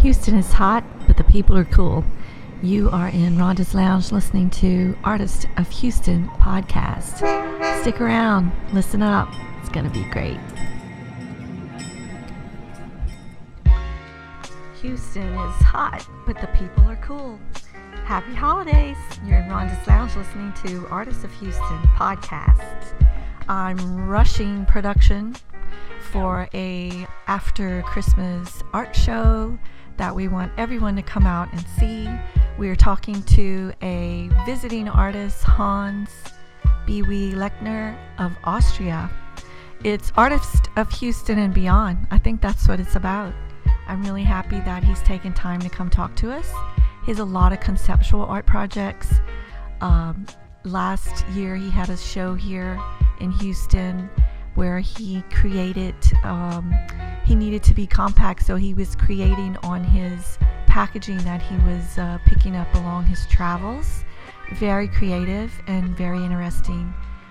Houston is hot, but the people are cool. You are in Rhonda's Lounge listening to Artist of Houston podcast. Stick around, listen up. It's going to be great. Houston is hot, but the people are cool. Happy holidays. You're in Rhonda's Lounge listening to Artist of Houston podcast. I'm rushing production for a after Christmas art show that we want everyone to come out and see. We are talking to a visiting artist, Hans Biwi Lechner of Austria. It's Artist of Houston and beyond. I think that's what it's about. I'm really happy that he's taken time to come talk to us. He has a lot of conceptual art projects. Last year he had a show here in Houston where he created, he needed to be compact, so he was creating on his packaging that he was picking up along his travels. Very creative and very interesting,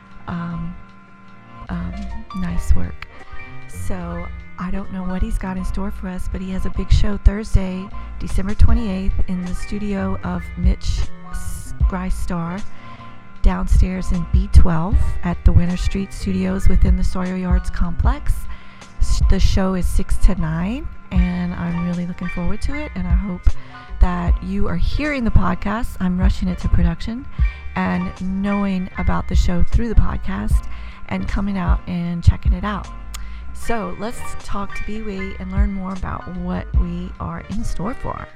nice work. So I don't know what he's got in store for us, but he has a big show Thursday, December 28th in the studio of Mitch Grystar, downstairs in B12 at the Winter Street Studios within the Sawyer Yards complex. The show is 6 to 9, and I'm really looking forward to it, and I hope that you are hearing the podcast. I'm rushing it to production and knowing about the show through the podcast and coming out and checking it out. So let's talk to Biwi and learn more about what we are in store for.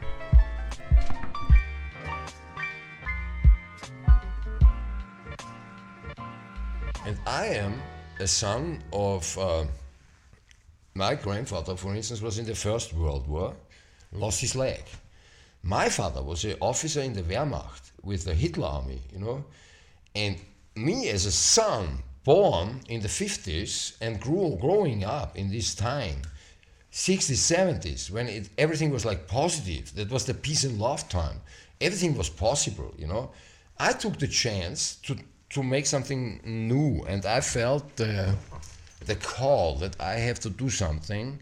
And I am a son of my grandfather, for instance, was in the First World War, lost his leg. My father was an officer in the Wehrmacht with the Hitler army, you know, and me as a son born in the 50s and growing up in this time, 60s, 70s, when everything was like positive, that was the peace and love time, everything was possible, you know. I took the chance to make something new, and I felt the call that I have to do something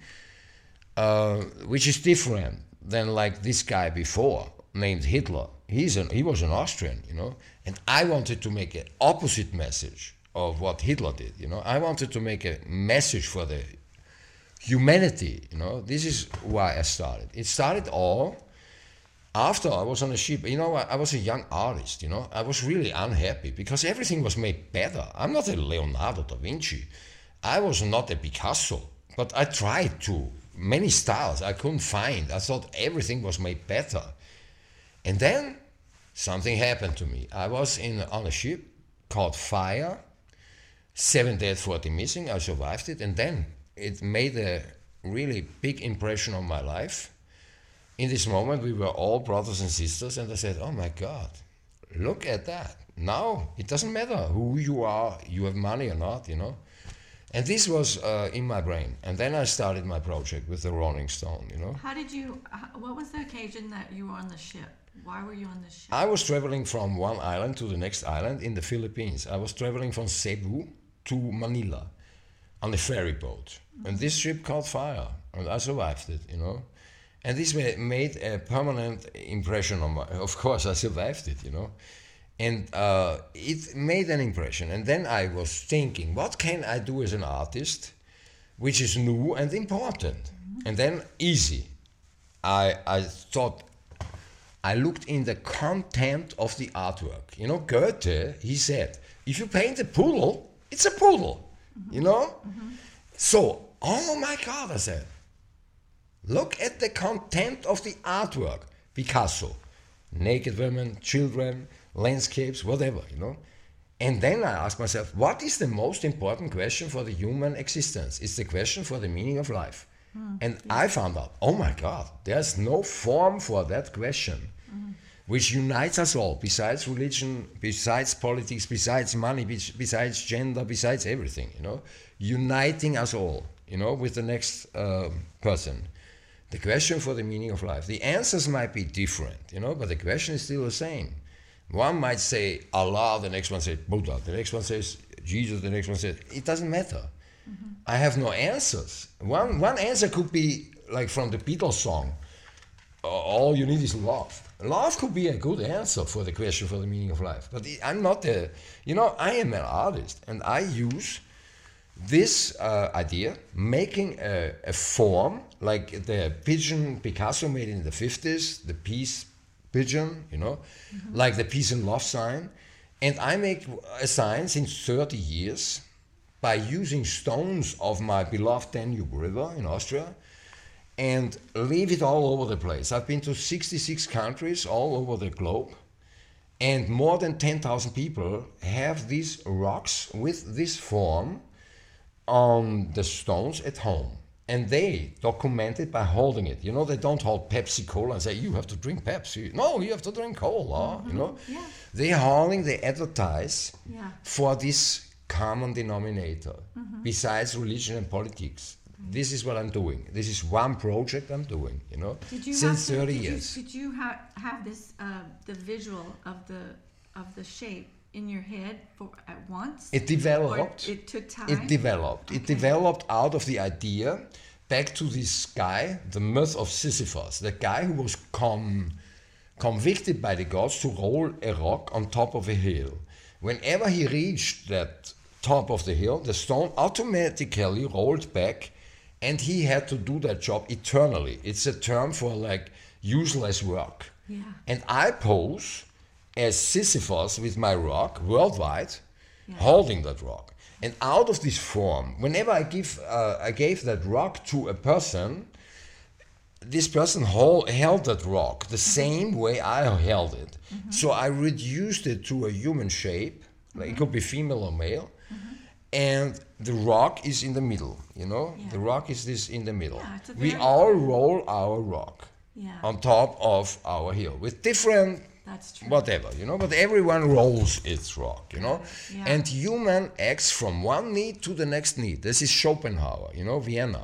which is different than like this guy before named Hitler. He was an Austrian, you know, and I wanted to make an opposite message of what Hitler did, you know. I wanted to make a message for the humanity, you know. This is why I started. It started all after I was on a ship. You know, I was a young artist, you know. I was really unhappy because everything was made better. I'm not a Leonardo da Vinci. I was not a Picasso, but I tried to. Many styles I couldn't find. I thought everything was made better. And then something happened to me. I was on a ship called Fire, 7 dead, 40 missing. I survived it, and then it made a really big impression on my life. In this moment, we were all brothers and sisters, and I said, oh my God, look at that. Now, it doesn't matter who you are, you have money or not, you know. And this was in my brain. And then I started my project with the Rolling Stone, you know. What was the occasion that you were on the ship? Why were you on the ship? I was traveling from one island to the next island in the Philippines. I was traveling from Cebu to Manila on a ferry boat. Mm-hmm. And this ship caught fire, and I survived it, you know. And this made a permanent impression on of course I survived it, you know. And it made an impression. And then I was thinking, what can I do as an artist which is new and important? Mm-hmm. And then easy. I thought, I looked in the content of the artwork. You know, Goethe, he said, if you paint a poodle, it's a poodle, mm-hmm. you know? Mm-hmm. So, oh my God, I said, look at the content of the artwork. Picasso, naked women, children, landscapes, whatever, you know. And then I asked myself, what is the most important question for the human existence? It's the question for the meaning of life. And I found out, oh my God, there's no form for that question which unites us all, besides religion, besides politics, besides money, besides gender, besides everything, you know, uniting us all, you know, with the next person. The question for the meaning of life. The answers might be different, you know, but the question is still the same. One might say Allah, the next one says Buddha, the next one says Jesus, the next one says, it doesn't matter. Mm-hmm. I have no answers. One answer could be like from the Beatles song, all you need is love. Love could be a good answer for the question for the meaning of life. But I'm not a, I am an artist, and I use this idea, making a form like the pigeon Picasso made in the 50s, the peace pigeon, like the peace and love sign. And I make a sign since 30 years by using stones of my beloved Danube River in Austria and leave it all over the place. I've been to 66 countries all over the globe, and more than 10,000 people have these rocks with this form on the stones at home. And they document it by holding it. They don't hold Pepsi Cola and say, you have to drink Pepsi. No, you have to drink cola, Yeah. They advertise for this common denominator, besides religion and politics. This is what I'm doing. This is one project I'm doing, since 30 years. Did you have this, the visual of the shape in your head at once? It developed. Or it took time? It developed. Okay. It developed out of the idea, back to this guy, the myth of Sisyphus, the guy who was convicted by the gods to roll a rock on top of a hill. Whenever he reached that top of the hill, the stone automatically rolled back, and he had to do that job eternally. It's a term for like useless work. Yeah. And I pose as Sisyphus with my rock worldwide, holding that rock. And out of this form, whenever I gave that rock to a person, this person held that rock the same way I held it. So I reduced it to a human shape, like it could be female or male, and the rock is in the middle, The rock is this in the middle. Yeah, we all roll our rock on top of our hill with different That's true. whatever, but everyone rolls its rock, Yeah. And human acts from one need to the next need. This is Schopenhauer, Vienna,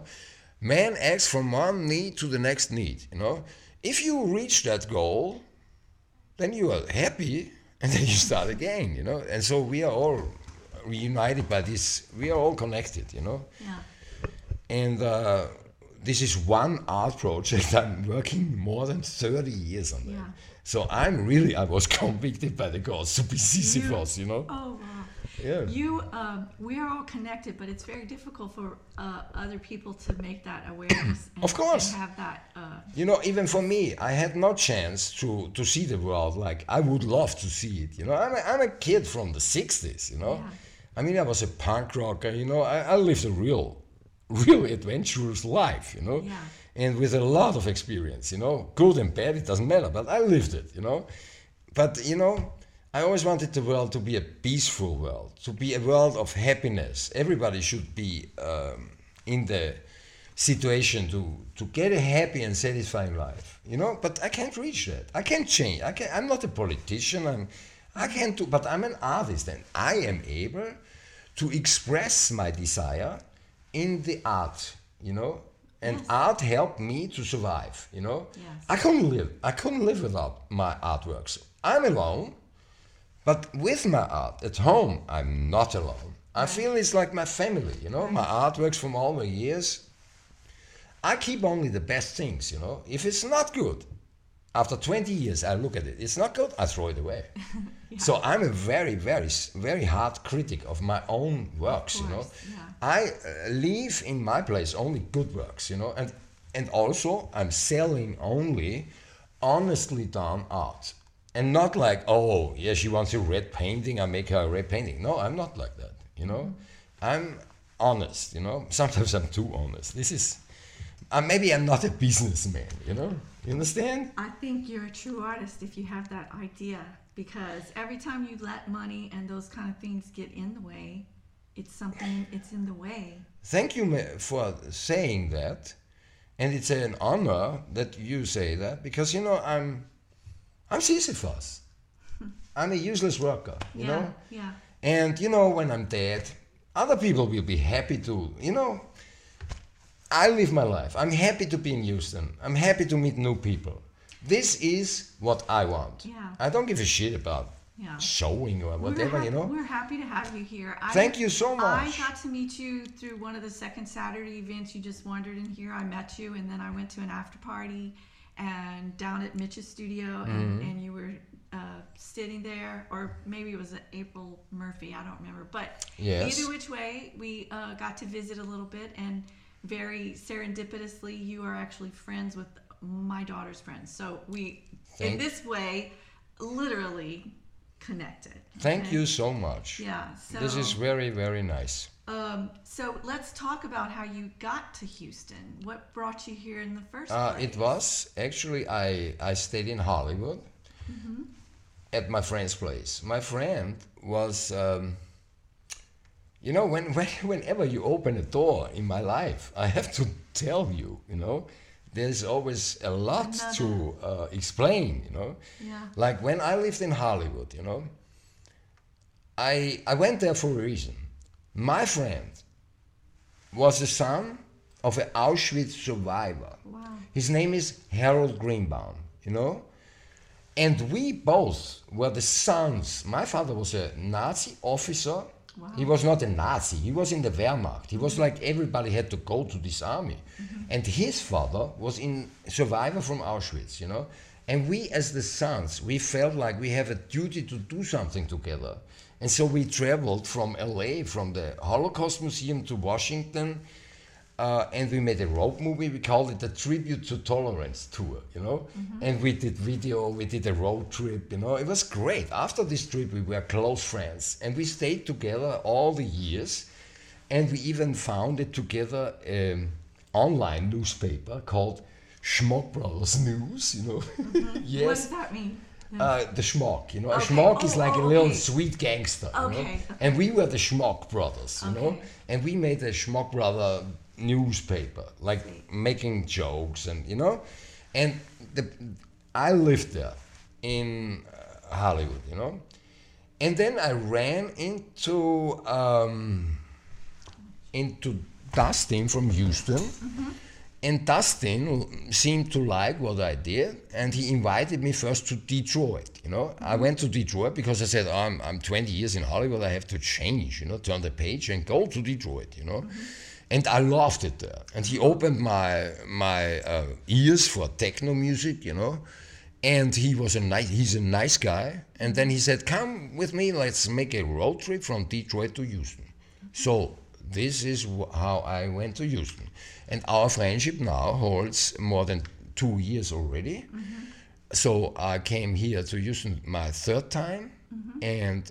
Man acts from one need to the next need, If you reach that goal, then you are happy, and then you start again, And so we are all reunited by this, we are all connected, Yeah. And this is one art project I'm working more than 30 years on that. Yeah. So I was convicted by the gods to be Sisyphus, Oh, wow. Yeah. We are all connected, but it's very difficult for other people to make that awareness. And, Of course. And have that. Even for me, I had no chance to see the world like I would love to see it. I'm a kid from the 60s, Yeah. I mean, I was a punk rocker, I lived a real adventurous life, Yeah. And with a lot of experience, good and bad, it doesn't matter, but I lived it, But, I always wanted the world to be a peaceful world, to be a world of happiness. Everybody should be in the situation to get a happy and satisfying life, But I can't reach that. I can't change. I'm not a politician. I can't do, but I'm an artist, and I am able to express my desire in the art, And Yes. art helped me to survive, Yes. I couldn't live without my artworks. I'm alone, but with my art at home, I'm not alone. I feel it's like my family, my artworks from all the years. I keep only the best things, If it's not good, after 20 years, I look at it. It's not good, I throw it away. Yeah. So I'm a very, very, very hard critic of my own works, Of course, yeah. I leave in my place only good works, and also I'm selling only honestly done art. And not like, oh, yeah, she wants a red painting, I make her a red painting. No, I'm not like that, I'm honest, Sometimes I'm too honest. This is, maybe I'm not a businessman, You understand? I think you're a true artist if you have that idea, because every time you let money and those kind of things get in the way, it's in the way. Thank you for saying that, and it's an honor that you say that, because I'm Sisyphus. I'm a useless worker, you know. Yeah. And when I'm dead, other people will be happy to, I live my life. I'm happy to be in Houston. I'm happy to meet new people. This is what I want. Yeah. I don't give a shit about showing or whatever, We're happy to have you here. Thank you so much. I got to meet you through one of the Second Saturday events. You just wandered in here. I met you, and then I went to an after party, and down at Mitch's studio, and you were sitting there, or maybe it was April Murphy, I don't remember. But either which way, we got to visit a little bit, and very serendipitously, you are actually friends with my daughter's friends. So we, in this way, literally connected. Thank you so much. Yeah. So this is very, very nice. So let's talk about how you got to Houston. What brought you here in the first place? It was actually, I stayed in Hollywood at my friend's place. My friend was, whenever you open a door in my life, I have to tell you, there's always a lot to explain, Yeah. Like when I lived in Hollywood, I went there for a reason. My friend was the son of an Auschwitz survivor. Wow. His name is Harold Greenbaum, And we both were the sons. My father was a Nazi officer. Wow. He was not a Nazi. He was in the Wehrmacht. He was like everybody had to go to this army. And his father was a survivor from Auschwitz, And we as the sons, we felt like we have a duty to do something together. And so we traveled from LA, from the Holocaust Museum to Washington, and we made a road movie. We called it the Tribute to Tolerance Tour, And we did video, we did a road trip, It was great. After this trip, we were close friends, and we stayed together all the years. And we even founded together an online newspaper called Schmock Brothers News, Yes. What does that mean? The Schmock, A Schmock is like a little sweet gangster, Okay. And we were the Schmock Brothers, Okay. And we made a Schmock Brother newspaper, like making jokes and, And I lived there in Hollywood, And then I ran into Dustin from Houston. And Dustin seemed to like what I did, and he invited me first to Detroit, I went to Detroit because I said, I'm 20 years in Hollywood, I have to change, turn the page and go to Detroit, And I loved it there. And he opened my ears for techno music, And he's a nice guy. And then he said, come with me, let's make a road trip from Detroit to Houston. So this is how I went to Houston. And our friendship now holds more than 2 years already. So I came here to Houston my third time, and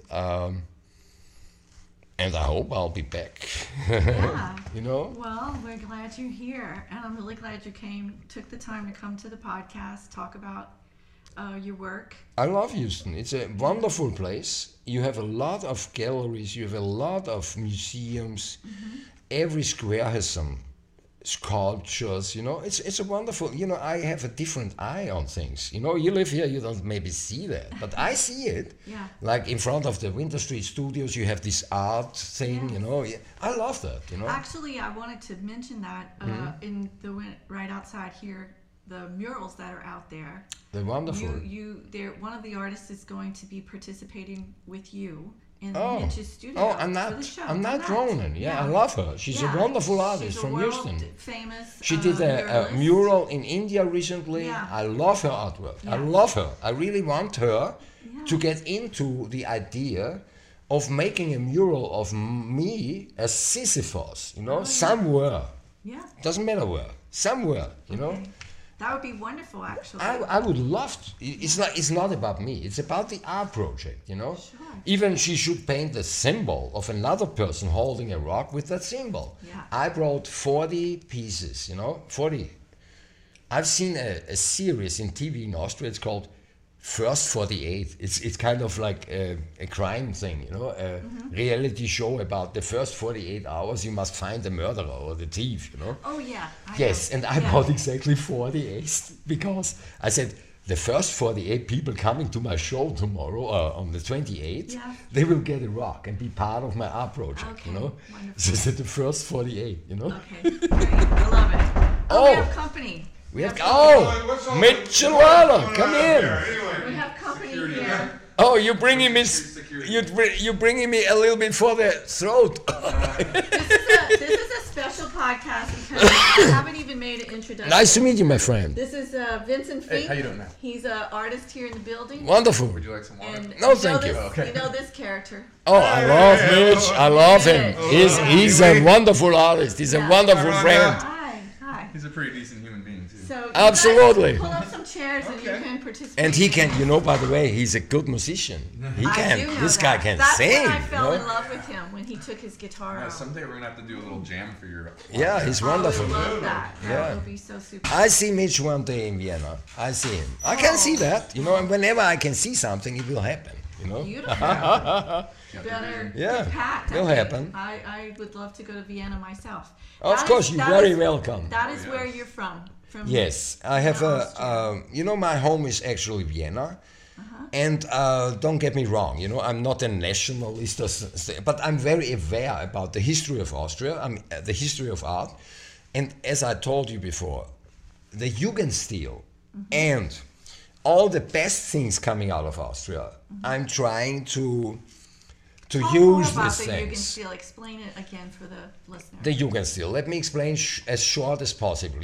I hope I'll be back. Yeah. Well, we're glad you're here, and I'm really glad you took the time to come to the podcast, talk about your work. I love Houston. It's a wonderful place. You have a lot of galleries. You have a lot of museums. Every square has some sculptures, it's a wonderful, I have a different eye on things, you live here, you don't maybe see that, but I see it. Yeah. Like in front of the Winter Street Studios, you have this art thing, I love that, Actually, I wanted to mention that in the right outside here, the murals that are out there. They're wonderful. One of the artists is going to be participating with you in Mitch's studio. I'm not Ronan. Yeah, I love her. She's a wonderful artist from Houston. Famous. She did a mural in India recently. Yeah. I love her artwork. Yeah. I love her. I really want her to get into the idea of making a mural of me as Sisyphus, somewhere. Yeah. Doesn't matter where. Somewhere, Okay. That would be wonderful, actually. I would love to. It's not about me. It's about the art project, Sure. Even she should paint the symbol of another person holding a rock with that symbol. Yeah. I brought 40 pieces, 40. I've seen a series in TV in Austria. It's called First 48. It's kind of like a crime thing, a reality show about the first 48 hours you must find the murderer or the thief, Oh, yeah. Yes, and I bought exactly 48 because I said, the first 48 people coming to my show tomorrow, on the 28th, they will get a rock and be part of my art project, Wonderful. So the first 48, Okay, great. I love it. We have company. We have Mitch and Lana, come in. We have company here. Oh, you're bringing me. You're bringing me a little bit for the throat. This is a special podcast because I haven't even made an introduction. Nice to meet you, my friend. This is Vincent Fink. Hey, how you doing, man? He's an artist here in the building. Wonderful. Would you like some water? And No, thank you. Okay. You know this character. Oh, I love Mitch. I love him. He's a wonderful artist. He's a wonderful friend. Hi. He's a pretty decent human being, too. So you Absolutely. guys pull up some chairs and you can participate. And he can, by the way, he's a good musician. He I can. do know This that. guy can That's sing. when I fell you know? in love with him when he took his guitar Yeah, out. someday we're going to have to do a little jam for your... Yeah, he's wonderful. I would love that. Yeah. That would be so super. I see Mitch one day in Vienna. I see him. I can see that, and whenever I can see something, it will happen, Beautiful. Better Yeah, Pat, it'll happen. I would love to go to Vienna myself. Of That course, is- you're that very is- welcome. That is where you're from. Yes, I have Austria. my home is actually Vienna. And don't get me wrong, I'm not a nationalist, but I'm very aware about the history of Austria, the history of art. And as I told you before, the Jugendstil and all the best things coming out of Austria, I'm trying to Talk more use about these the things. Jugendstil. Explain it again for the listener. The Jugendstil. Let me explain as short as possible.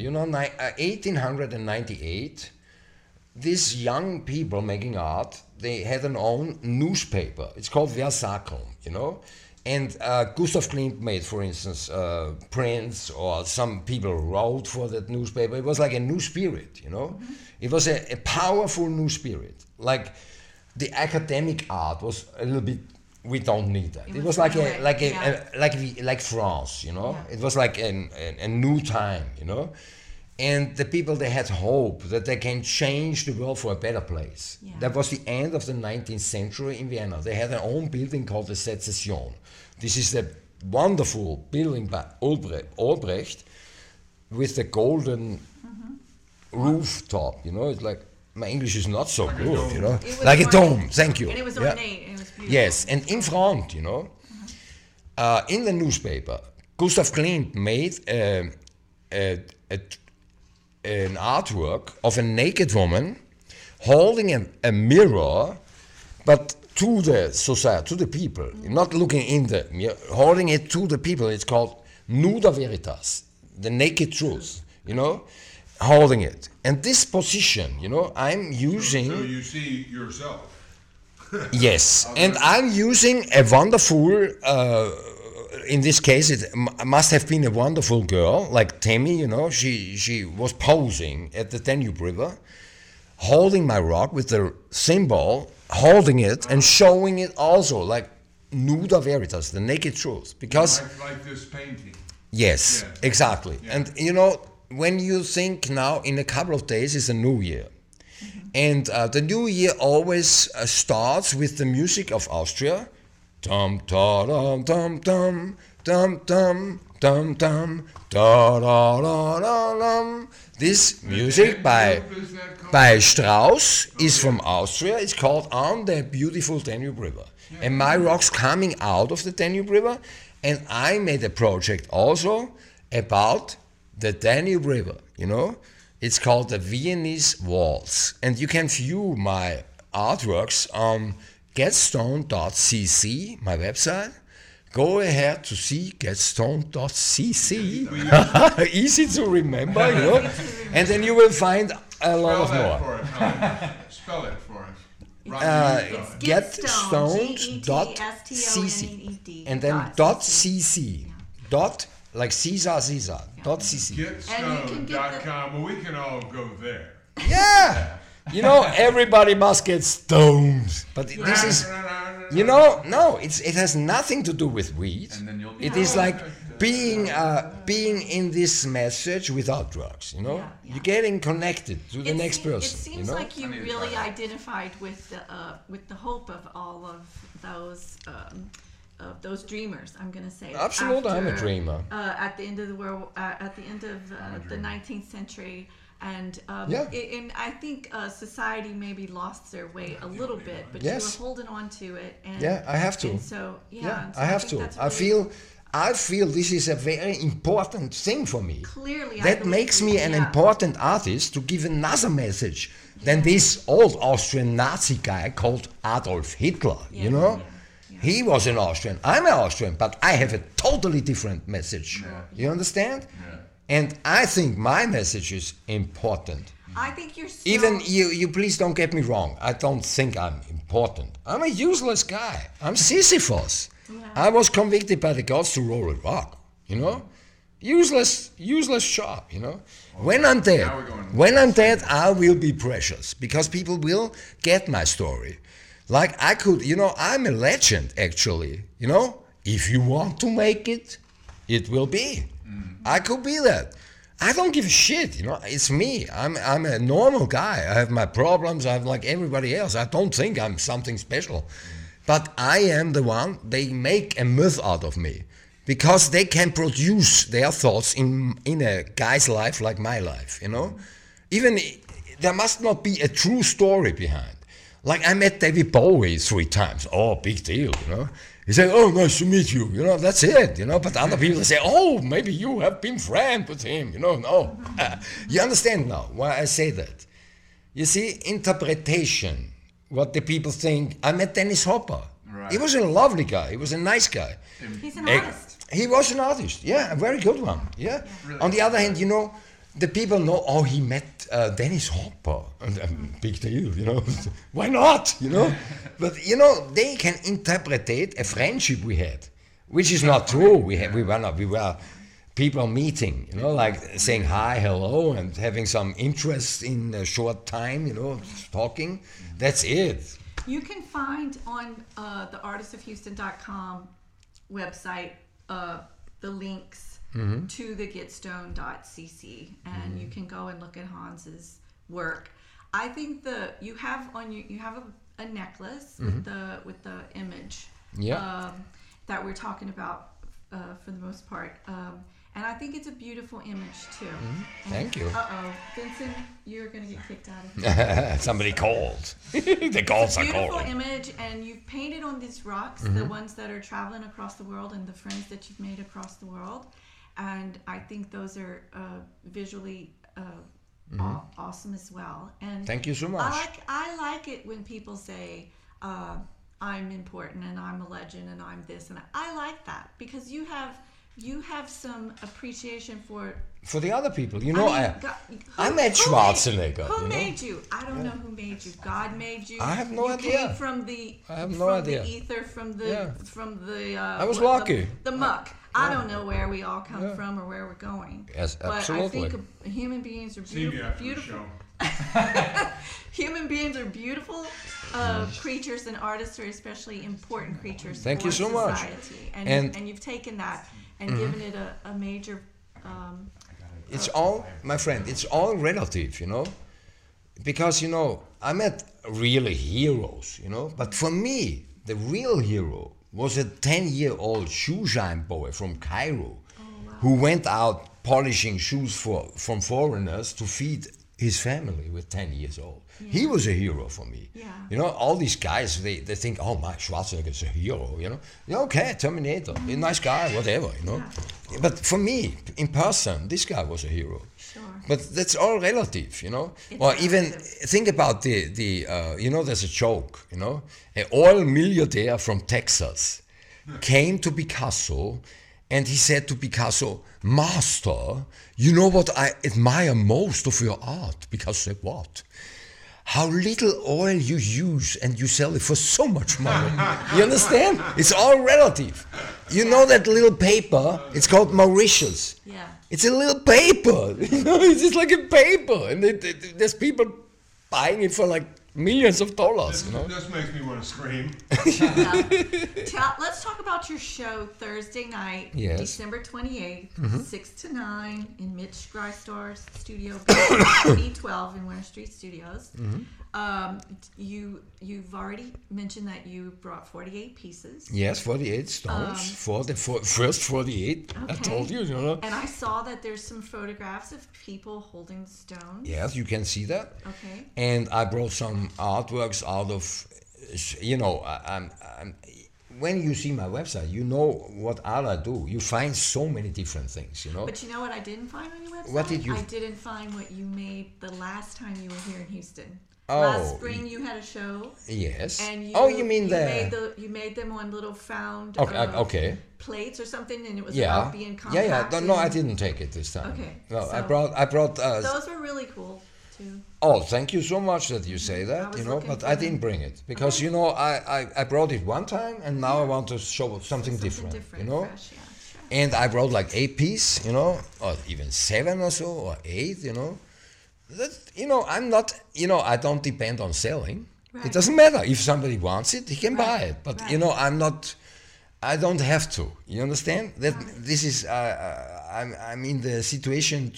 1898, these young people making art, they had an own newspaper. It's called Versailles, And Gustav Klimt made, for instance, prints, or some people wrote for that newspaper. It was like a new spirit, It was a powerful new spirit. Like the academic art was a little bit. We don't need that. It was like like France, Yeah. It was like a new time, And the people, they had hope that they can change the world for a better place. Yeah. That was the end of the 19th century in Vienna. They had their own building called the Sezession. This is the wonderful building by Albrecht with the golden rooftop. It's like, my English is not so good, It was like a ornate. dome. Thank you. And it was Yeah. ornate. And it was beautiful. Yes, and in front, in the newspaper, Gustav Klimt made an artwork of a naked woman holding a mirror, but to the society, to the people, not looking in the mirror, holding it to the people. It's called Nuda Veritas, the naked truth, holding it. And this position, I'm using... So you see yourself. Yes, and I'm using a wonderful, in this case it must have been a wonderful girl, like Tammy, she was posing at the Danube River, holding my rock with the symbol, holding it and showing it also, like Nuda Veritas, the naked truth, because... Like this painting. Yes, Yeah. exactly. Yeah. And when you think now in a couple of days is a new year, and the new year always starts with the music of Austria. Dum da dum dum dum dum dum dum dum da da da da dum. This music by Strauss is from Austria. It's called On the Beautiful Danube River. And my rock's coming out of the Danube River, and I made a project also about the Danube River, It's called the Viennese Waltz, and you can view my artworks on getstone.cc, my website. Go ahead to see getstone.cc. Easy to remember, And then you will find a lot of more. Spell it for us. Getstone.cc, and then .cc, dot like Caesar, .cc. Getstone.com. Well, we can all go there. Yeah. Everybody must get stoned. But this is, no, it has nothing to do with weed. And then you'll It is like being in this message without drugs, Yeah. You're getting connected to the next person, It seems like you I need to really try that. identified with the hope of all of those dreamers. I'm going to say. Absolutely, I'm a after, dreamer. At the end of the world, at the end of the 19th century. And Yeah. and I think society maybe lost their way a little bit, but Yes. you were holding on to it. And, Yeah, I have to. And so, Yeah, and so I have think to. that's I really- I feel this is a very important thing for me. Clearly, I That believe makes you, me an yeah. important artist to give another message than this old Austrian Nazi guy called Adolf Hitler, you know? yeah. He was an Austrian. I'm an Austrian, but I have a totally different message. You understand? And I think my message is important. I think you're still... Even you please don't get me wrong. I don't think I'm important. I'm a useless guy. I'm Sisyphus. I was convicted by the gods to roll a rock, you know? Useless job, you know? When I'm dead, I will be precious because people will get my story. Like I could, you know, I'm a legend actually, you know? If you want to make it, it will be. I could be that. I don't give a shit, you know. It's me. I'm a normal guy. I have my problems. I'm like everybody else. I don't think I'm something special. But I am the one. They make a myth out of me because they can produce their thoughts in a guy's life like my life, you know. Even there must not be a true story behind. Like I met David Bowie 3 times. Oh, big deal, you know. He said, "Oh, nice to meet you." You know, that's it. You know, but other people say, "Oh, maybe you have been friends with him." You know, no. You understand now why I say that? You see, interpretation. What the people think. I met Dennis Hopper. Right. He was a lovely guy. He was a nice guy. He's an artist. He was an artist. Yeah, a very good one. Yeah. Really? On the other hand, you know, the people know, oh, he met Dennis Hopper. And, big deal, you know. Why not, you know? But, you know, they can interpret a friendship we had, which is not true. We were people meeting, you know, like saying hi, hello, and having some interest in a short time, you know, talking. That's it. You can find on the artistofhouston.com website the links to the getstone.cc, and you can go and look at Hans's work. I think you have a necklace with the image that we're talking about for the most part. And I think it's a beautiful image too. Thank you. Vincent, you're gonna get kicked out of here. Somebody called. The calls are Beautiful calling. image, and you've painted on these rocks, the ones that are traveling across the world, and the friends that you've made across the world. And I think those are visually awesome as well. And Thank you so much. I like it when people say I'm important and I'm a legend and I'm this, and I like that because you have some appreciation for the other people, you know. I met who Schwarzenegger. Who made you? I don't know who made you. God made you. I have no you idea. Came from the. I have no idea. The ether, from the. I was lucky. The muck. I don't know where we all come from or where we're going. Yes, absolutely. But I think human beings are See me after the beautiful. show. Human beings are beautiful creatures, and artists are especially important creatures. Thank for you so much. society. And you've taken that and given it a major. It's all, my friend, it's all relative, you know. Because, you know, I met really heroes, you know. But for me, the real hero was a 10-year-old shoe shine boy from Cairo who went out polishing shoes from foreigners to feed his family with 10 years old. Yeah. He was a hero for me. Yeah. You know, all these guys, they think, oh, my Schwarzenegger is a hero, you know. Yeah, okay, Terminator, a nice guy, whatever, you know. Yeah. But for me, in person, this guy was a hero. Sure. But that's all relative, you know. It's or relative. Even think about the you know, there's a joke, you know. An oil millionaire from Texas came to Picasso and he said to Picasso, "Master, you know what I admire most of your art?" Picasso said, "What?" "How little oil you use and you sell it for so much money." You understand? It's all relative. You know that little paper? It's called Mauritius. Yeah. It's a little paper. You know, it's just like a paper. And there's people buying it for like millions of dollars, you know? This makes me want to scream. Let's talk about your show Thursday night, Yes. December 28th, 6 to 9 in Mitch Grystar's studio, B12 in Winter Street Studios. You've already mentioned that you brought 48 pieces. Yes, 48 stones for the first 48. I Okay. told you, you know? And I saw that there's some photographs of people holding stones. Yes, you can see that. Okay. And I brought some artworks out of, you know, when you see my website, you know what art I do. You find so many different things, you know. But you know what I didn't find on your website? What did you- I didn't find what you made the last time you were here in Houston. Oh, Last spring you had a show. Yes. And you mean you made them on little found Okay. plates or something, and it was Yeah. about being compact. Yeah. No, I and- didn't take it this time. Okay, No, I so- brought. Those were really cool too. Oh, thank you so much that you say that. was You know, looking but for I them. didn't bring it because you know I brought it one time and now I want to show something different. You know. Fresh, yeah, sure. And I brought like 8 piece, you know, or even 7 or so, or 8, you know. That, you know, I'm not, you know, I don't depend on selling. Right. It doesn't matter. If somebody wants it, he can buy Right, it. But, right. you know, I don't have to. You understand? That this is, I'm in the situation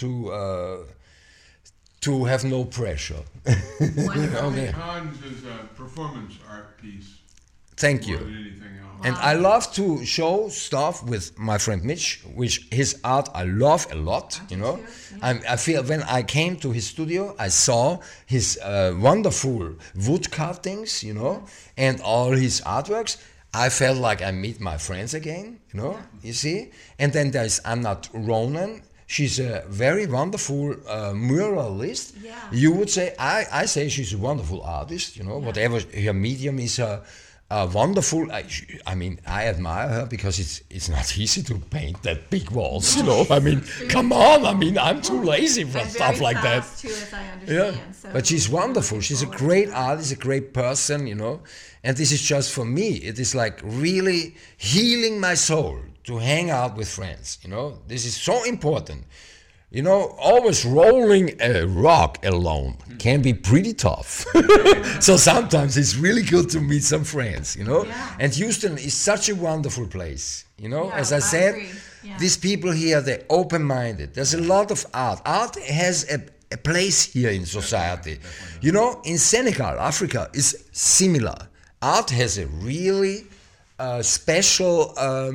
to have no pressure. Wonderful. Okay. Hans is a performance art piece Thank more you. than anything else. And I love to show stuff with my friend Mitch, which his art I love a lot, you know. too, yeah. I feel when I came to his studio, I saw his wonderful wood carvings, you know, and all his artworks. I felt like I meet my friends again, you know, you see. And then there's Anna Ronan. She's a very wonderful muralist. Yeah. You would say, I say she's a wonderful artist, you know, whatever her medium is, wonderful. I mean, I admire her because it's not easy to paint that big walls, you know. I mean, come on. I mean, I'm too lazy for And stuff very like that. fast, too, as I Yeah, understand. So but she's we're wonderful. looking She's a forward to great that. artist, a great person, you know. And this is just for me. It is like really healing my soul to hang out with friends, you know. This is so important. You know, always rolling a rock alone can be pretty tough. So sometimes it's really good to meet some friends, you know. Yeah. And Houston is such a wonderful place, you know. Yeah, As I I said, agree. Yeah. these people here, they're open-minded. There's a lot of art. Art has a place here in society. You know, in Senegal, Africa is similar. Art has a really special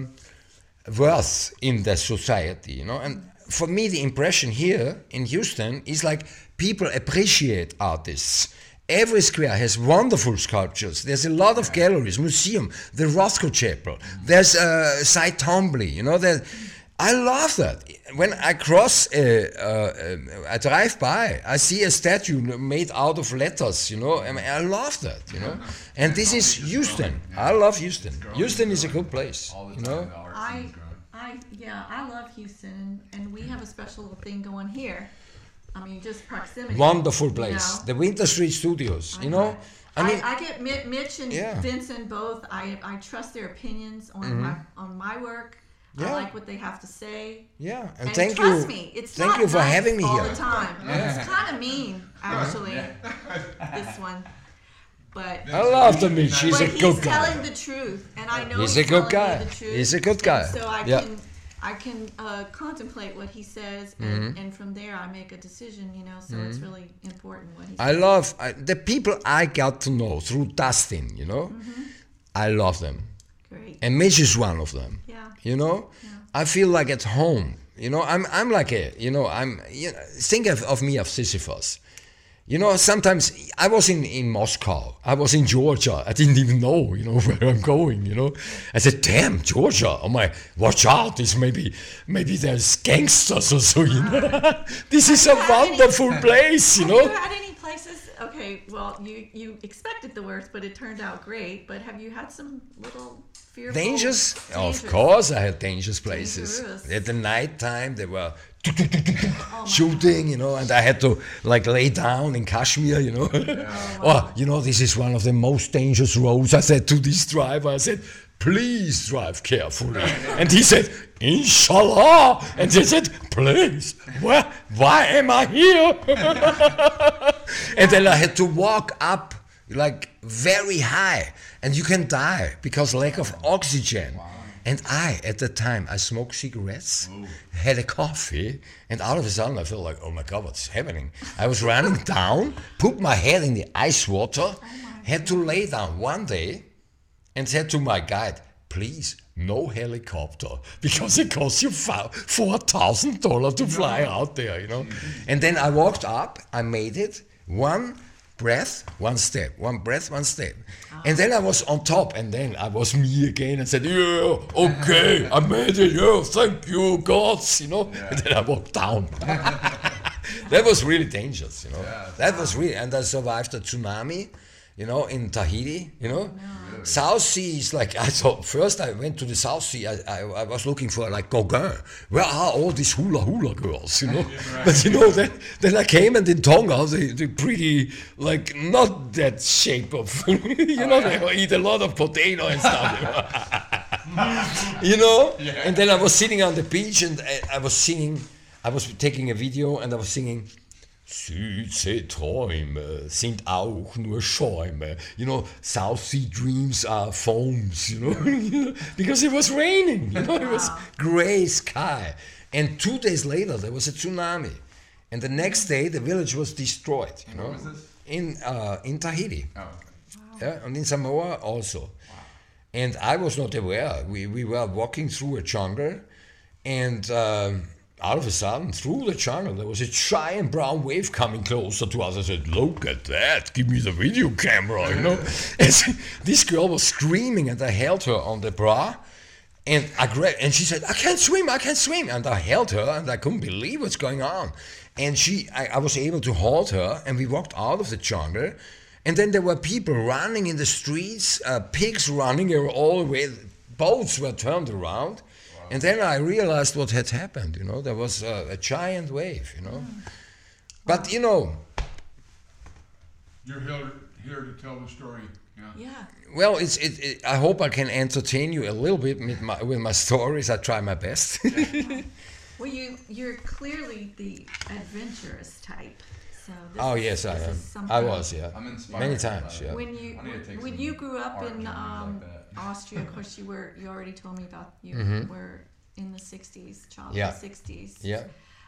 worth in the society, you know. And for me, the impression here in Houston is like people appreciate artists. Every square has wonderful sculptures. There's a lot of galleries, museum, the Rothko Chapel. There's Cy Twombly, you know. I love that. When I cross, I drive by, I see a statue made out of letters, you know. I mean, I love that, you know. And this is Houston. I love Houston. Houston is a good place, All the you time, know. the art scene's growing. I love Houston, and we have a special little thing going here. I mean, just proximity. Wonderful you place. know. The Winter Street Studios, you know. I mean, I get Mitch and Yeah. Vincent both. I trust their opinions on my work. Yeah. I like what they have to say. yeah. And thank trust you. me, it's Thank not you for nice having me all here. the time. It's kind of mean, actually. This one, but I love the meat. She's but a he's good guy. telling the truth, and I know He's he's a good telling guy. me the truth. He's a good guy. And so Yeah. I can contemplate what he says, Mm-hmm. and from there I make a decision. You know, so it's really important what he I says. love the people I got to know through Dustin, you know. I love them. Great. And Mitch is one of them. Yeah. You know, I feel like at home. You know, I'm like a, you know, think of me of Sisyphus. You know, sometimes I was in Moscow, I was in Georgia, I didn't even know, you know, where I'm going, you know. I said, damn, Georgia, oh my, watch out, maybe there's gangsters or so, you know. This is a wonderful place, you Have know. you had any places? Okay, well, you expected the worst, but it turned out great. But have you had some little fearful? Dangerous? Of Dangerous. course I had dangerous places. Dangerous. At the night time, they were Oh my shooting, you know, and I had to like lay down in Kashmir, you know. Oh, you know, this is one of the most dangerous roads. I said to this driver, I said, please drive carefully. And he said, Inshallah. And they said, please, why am I here? And then I had to walk up like very high, and you can die because lack of oxygen. And at the time, I smoked cigarettes, had a coffee, and all of a sudden I felt like, oh my God, what's happening? I was running down, put my head in the ice water, had to lay down one day, and said to my guide, please, no helicopter, because it costs you $4,000 to fly out there, you know. And then I walked up, I made it, one breath, one step, one breath, one step. And then I was on top, and then I was me again and said, yeah, okay, I made it, yeah, thank you, gods, you know. And then I walked down. That was really dangerous, you know. Yeah. That was really, and I survived a tsunami, you know, in Tahiti, you know. South Sea is like, I thought, first I went to the South Sea, I was looking for like Gauguin. Where are all these hula girls, you know? But you know, then I came, and in Tonga, they pretty, like, not that shape of, you know, they eat a lot of potato and stuff, you know? And then I was sitting on the beach, and I was singing, I was taking a video, and I was singing, Südseeträume sind auch nur Schäume. You know, South Sea dreams are foams, you know, because it was raining, you know, it was gray sky. And 2 days later, there was a tsunami. And the next day, the village was destroyed, you know. Where was this? In Tahiti. Oh, okay. Yeah, and in Samoa also. And I was not aware. We were walking through a jungle, and out of a sudden, through the jungle, there was a giant brown wave coming closer to us. I said, look at that, give me the video camera, you know. And this girl was screaming, and I held her on the bra, and and she said, I can't swim. And I held her, and I couldn't believe what's going on. And I was able to hold her, and we walked out of the jungle. And then there were people running in the streets, pigs running all the way, boats were turned around. And then I realized what had happened, you know, there was a giant wave, you know. But, you know. You're here to tell the story, yeah? Well, I hope I can entertain you a little bit with my stories. I try my best. Well, you're clearly the adventurous type. So yes, I am. I was, yeah. I'm inspired. Many times, yeah. When you grew up in like that. Austria, of course, you already told me about you were in the 60s, child Yeah. of the 60s. Yeah.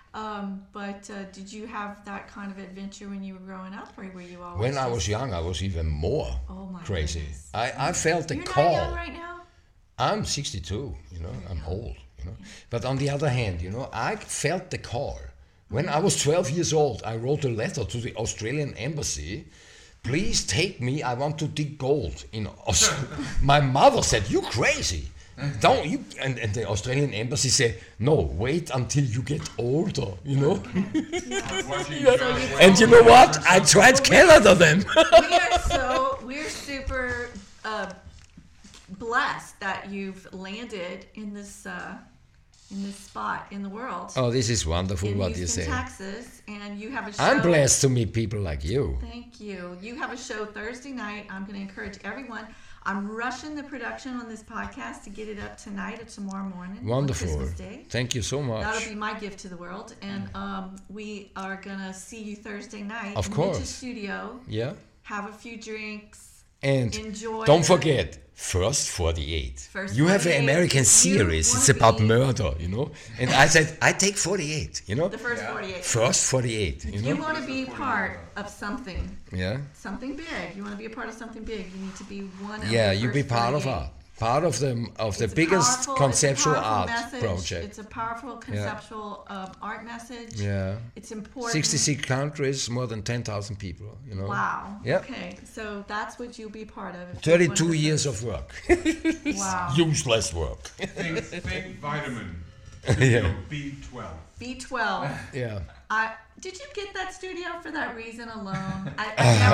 But did you have that kind of adventure when you were growing up, or were you always? When I was young, I was even more crazy. Goodness. I felt the You're call. not young right now? I'm 62, you know, I'm old, you know. But on the other hand, you know, I felt the call. When I was 12 years old, I wrote a letter to the Australian embassy. Please take me, I want to dig gold in Australia. My mother said, you crazy. Don't you? And the Australian embassy said, no, wait until you get older, you know. And you know what? I tried Canada then. We're super blessed that you've landed in this spot in the world. Oh, this is wonderful in what Houston, you say. Texas, and you have a show. I'm blessed to meet people like you. Thank you. You have a show Thursday night. I'm going to encourage everyone. I'm rushing the production on this podcast to get it up tonight or tomorrow morning. Wonderful. On Christmas Day. Thank you so much. That'll be my gift to the world. And we are going to see you Thursday night Of in course. Mitch's studio. Yeah. Have a few drinks. And enjoy. Don't forget, First 48. First you have 48. an American series. It's about murder, you know. And I said, I take 48, you know. The first 48. First 48, you know. You want to be part of something. Yeah. Something big. You want to be a part of something big. You need to be one of Yeah, the you be first part 48. of art. Part of the It's a biggest powerful- conceptual it's a powerful art message. project. It's a powerful conceptual art message. Yeah. It's important. 66 countries, more than 10,000 people, you know. Wow. Yeah. Okay, so that's what you'll be part of. if 32 you want years to- of work. Wow. Useless work. Think vitamin. Yeah. B12. B12. Yeah. Did you get that studio for that reason alone? Not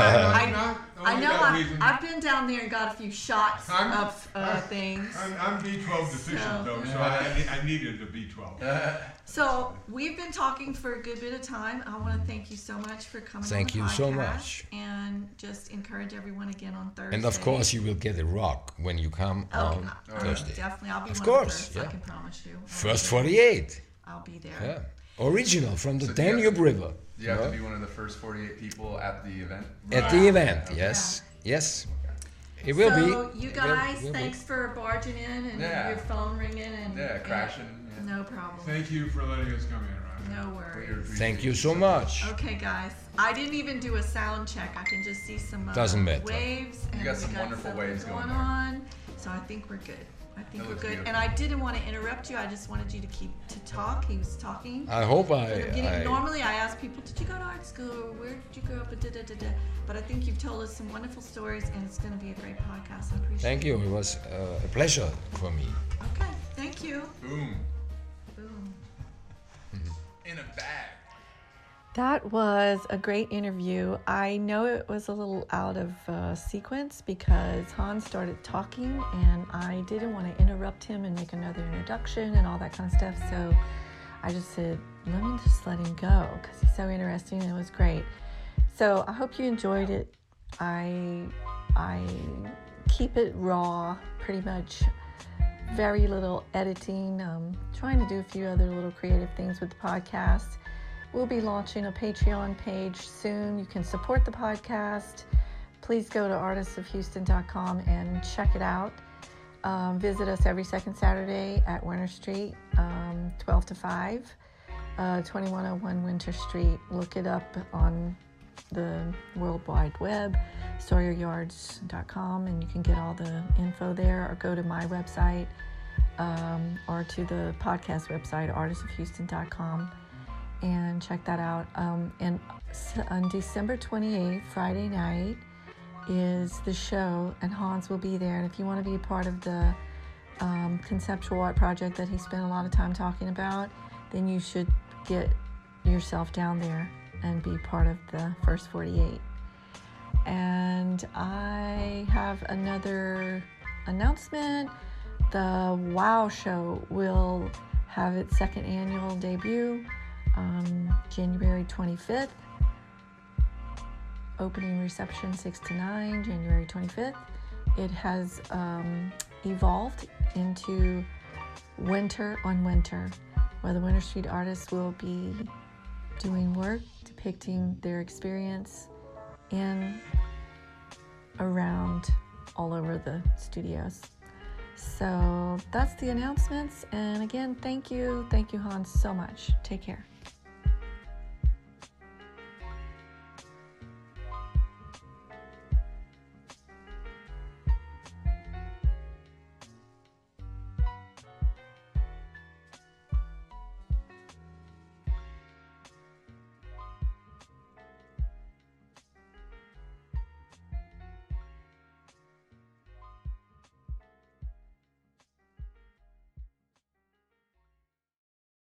I only know that reason. I've been down there and got a few shots I'm- of things. I'm B12 deficient though, so I needed the B12. So we've been talking for a good bit of time. I want to thank you so much for coming. Thank on the you so podcast much. And just encourage everyone again on Thursday. And of course, you will get a rock when you come on Thursday. Definitely, I'll be Of one course, of the first. yeah. I can promise you. First 48. I'll be there. Yeah. Original from the So do you have Danube to- River. You have to be one of the first 48 people at the event? At the event, yes. Yes. It will so be. you It will- guys, will be. thanks for barging in and Yeah. your phone ringing and crashing. Yeah. No problem. Thank you for letting us come in, Ryan. No worries. Thank you so much. Okay, guys. I didn't even do a sound check. I can just see some Doesn't matter. waves. And You got we some wonderful something waves going going there. on. So I think we're good. I think That we're looks good. beautiful. And I didn't want to interrupt you. I just wanted you to talk. He was talking. I hope Normally I ask people, did you go to art school or where did you grow up? But I think you've told us some wonderful stories and it's going to be a great podcast. I appreciate Thank it. you. It was a pleasure for me. Okay, thank you. Boom. Boom. In a bag. That was a great interview. I know it was a little out of sequence because Hans started talking and I didn't want to interrupt him and make another introduction and all that kind of stuff. So I just said, let me just let him go because he's so interesting and it was great. So I hope you enjoyed it. I keep it raw, pretty much. Very little editing. Trying to do a few other little creative things with the podcast. We'll be launching a Patreon page soon. You can support the podcast. Please go to artistsofhouston.com and check it out. Visit us every second Saturday at Winter Street, 12 to 5, 2101 Winter Street. Look it up on the World Wide Web, SawyerYards.com, and you can get all the info there, or go to my website or to the podcast website, artistsofhouston.com. and check that out. And on December 28th, Friday night, is the show, and Hans will be there. And if you want to be a part of the conceptual art project that he spent a lot of time talking about, then you should get yourself down there and be part of the first 48. And I have another announcement. The WOW show will have its second annual debut January 25th. Opening reception 6 to 9, January 25th. It has evolved into Winter on Winter, where the Winter Street artists will be doing work depicting their experience in, around, all over the studios. So that's the announcements. And again, thank you, Hans, so much. Take care.